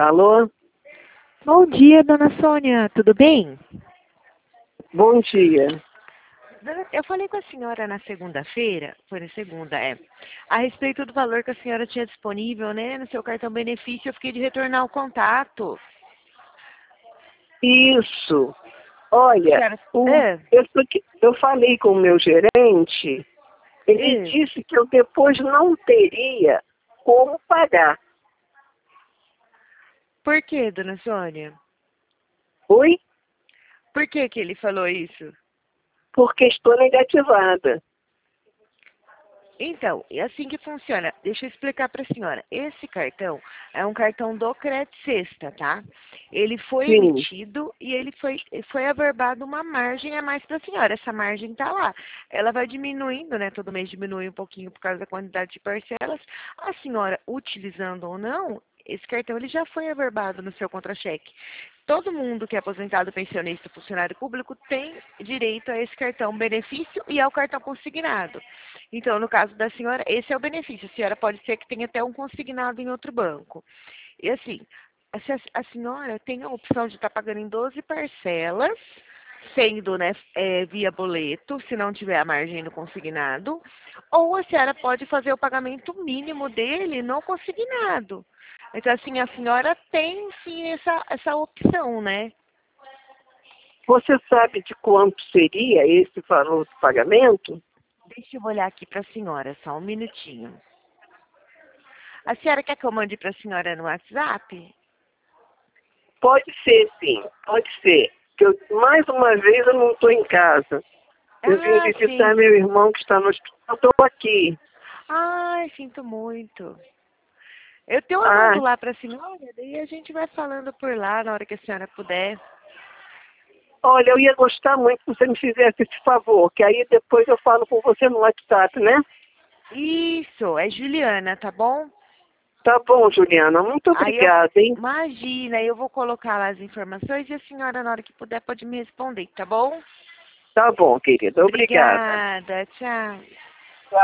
Alô? Bom dia, dona Sônia, tudo bem? Bom dia. Eu falei com a senhora na segunda-feira, foi na segunda, a respeito do valor que a senhora tinha disponível, né, no seu cartão benefício. Eu fiquei de retornar o contato. Isso. Olha, Senhora, é, eu falei com o meu gerente, ele é. disse que eu depois não teria como pagar. Por que, dona Sônia? Oi? Por que que ele falou isso? Porque estou negativada. Então, é assim que funciona. Deixa eu explicar para a senhora. Esse cartão é um cartão do Crédito Sexta, tá? Ele foi Sim. emitido e ele foi averbado uma margem a mais para a senhora. Essa margem está lá. Ela vai diminuindo, né? Todo mês diminui um pouquinho por causa da quantidade de parcelas. A senhora, utilizando ou não, esse cartão ele já foi averbado no seu contra-cheque. Todo mundo que é aposentado, pensionista, funcionário público tem direito a esse cartão benefício e ao cartão consignado. Então, no caso da senhora, esse é o benefício. A senhora pode ser que tenha até um consignado em outro banco. E assim, se a senhora tem a opção de estar pagando em 12 parcelas, sendo, né, via boleto, se não tiver a margem no consignado, ou a senhora pode fazer o pagamento mínimo dele no consignado. Então, assim, a senhora tem sim essa opção, né? Você sabe de quanto seria esse valor do pagamento? Deixa eu olhar aqui para a senhora, só um minutinho. A senhora quer que eu mande para a senhora no WhatsApp? Pode ser, sim. Pode ser. Mais uma vez eu não estou em casa. Eu vim Ah, visitar sim. meu irmão que está no hospital. Estou aqui. Ai, sinto muito. Eu Ah, mando lá para a senhora, daí a gente vai falando por lá na hora que a senhora puder. olha, eu ia gostar muito que você me fizesse esse favor, que aí depois eu falo com você no WhatsApp, né? Isso, é Juliana, tá bom? Tá bom, Juliana. Muito Aí eu, obrigada, hein? imagina, eu vou colocar lá as informações e a senhora, na hora que puder, pode me responder, tá bom? Tá bom, querida. Obrigada. Obrigada, tchau.